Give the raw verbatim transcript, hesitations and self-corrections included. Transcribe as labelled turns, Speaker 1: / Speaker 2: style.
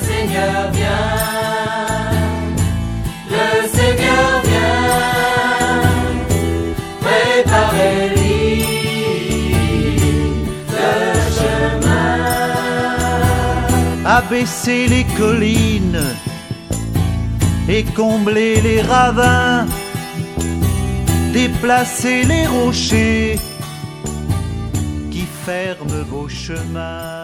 Speaker 1: Seigneur vient, le Seigneur vient, préparez-lui le chemin.
Speaker 2: Abaisser les collines et combler les ravins, déplacer les rochers qui ferment vos chemins.